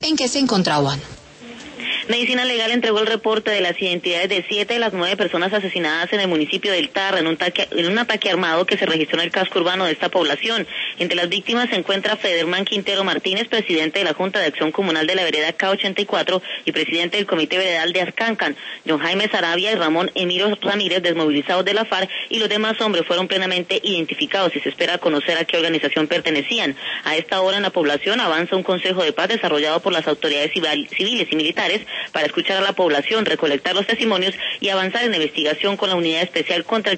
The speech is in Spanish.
en que se encontraban. Medicina Legal entregó el reporte de las identidades de 7 de las 9 personas asesinadas en el municipio del Tarra en un ataque armado que se registró en el casco urbano de esta población. Entre las víctimas se encuentra Federman Quintero Martínez, presidente de la Junta de Acción Comunal de la Vereda K84 y presidente del Comité Veredal de Arcancan, John Jaime Sarabia y Ramón Emiro Ramírez, desmovilizados de la FARC, y los demás hombres fueron plenamente identificados y se espera conocer a qué organización pertenecían. A esta hora en la población avanza un consejo de paz desarrollado por las autoridades civiles y militares para escuchar a la población, recolectar los testimonios y avanzar en la investigación con la Unidad Especial contra el